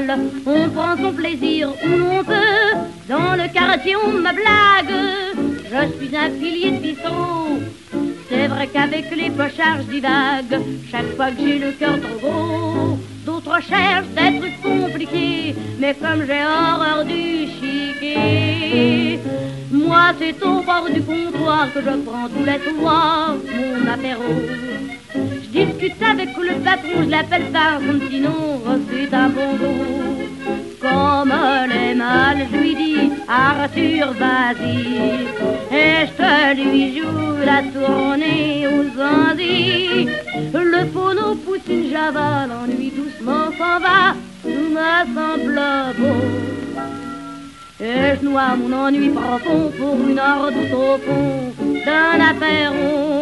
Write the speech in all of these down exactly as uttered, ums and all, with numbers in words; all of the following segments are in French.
seul, on prend son plaisir où l'on peut. Dans le quartier on me blague, je suis un pilier de bistrot. C'est vrai qu'avec les pochards je divague, chaque fois que j'ai le cœur trop gros. D'autres cherchent des trucs compliqués, mais comme j'ai horreur du chiquet, moi c'est au bord du comptoir que je prends tous les soirs mon apéro. Je discute avec le patron, je l'appelle par son petit nom, c'est un bon dos. Comme les mâles, je lui dis Arthur, vas-y, et je te lui joue la tournée aux Antilles. Le phono pousse une java, l'ennui doucement s'en va, tout me semble beau. Et je noie mon ennui profond pour une heure tout au fond d'un apéro.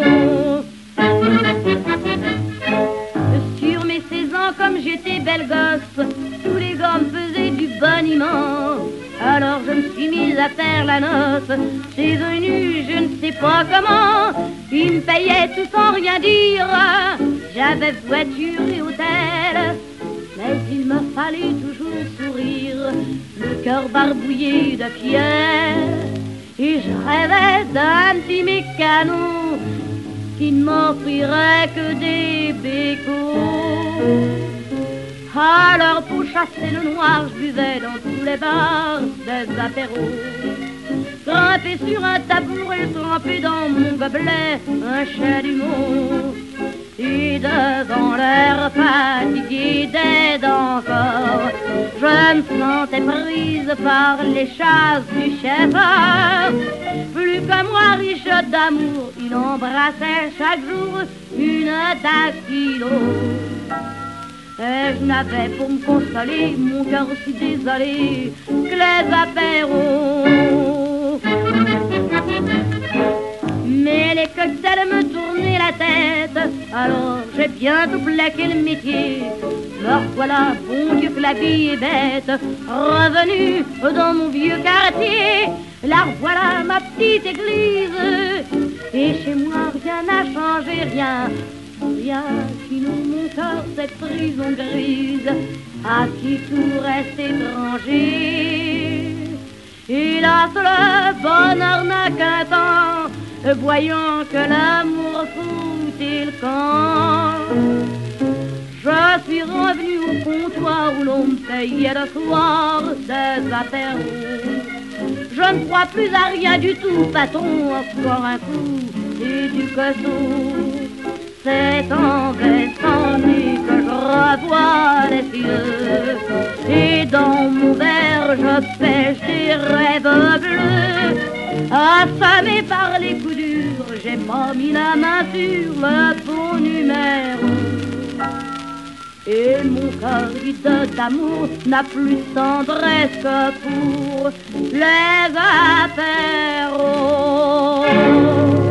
Sur mes seize ans, comme j'étais belle gosse, tous les gars me faisaient du boniment. Alors je me suis mise à faire la noce. C'est venu, je ne sais pas comment. Ils me payaient tout sans rien dire. J'avais voiture et hôtel, mais il me fallait toujours sourire, le cœur barbouillé de pierre. Et je rêvais d'un petit mécano qui ne m'offrirait que des bécots. Alors pour chasser le noir, je buvais dans tous les bars des apéros. Grimpé sur un tabouret, trempé dans mon gobelet un chalumeau. Et devant l'air fatigué d'aide encore, je me sentais prise par les chasses du chef. Plus que moi, riche d'amour, il embrassait chaque jour une dactylo. Et je n'avais pour me consoler mon cœur si désolé que les apéros. Mais les cocktails me tournaient la tête, alors j'ai bientôt plaqué le métier. Alors voilà, bon Dieu que la vie est bête, revenue dans mon vieux quartier. Là voilà ma petite église, et chez moi rien n'a changé, rien. Rien qui noue mon cœur, cette prison grise, à qui tout reste étranger. Hélas, le bonheur n'a qu'un temps, voyant que l'amour foutait le camp. Je suis revenu au comptoir où l'on me payait le soir des apéros. Je ne crois plus à rien du tout, patron, encore un coup et du coteau. C'est en baissant nu que je revois les cieux, et dans mon verre je pêche des rêves bleus. Affamé par les coups durs, j'ai pas mis la main sur le bon numéro. Et mon cœur vide d'amour n'a plus de tendresse que pour les apéros.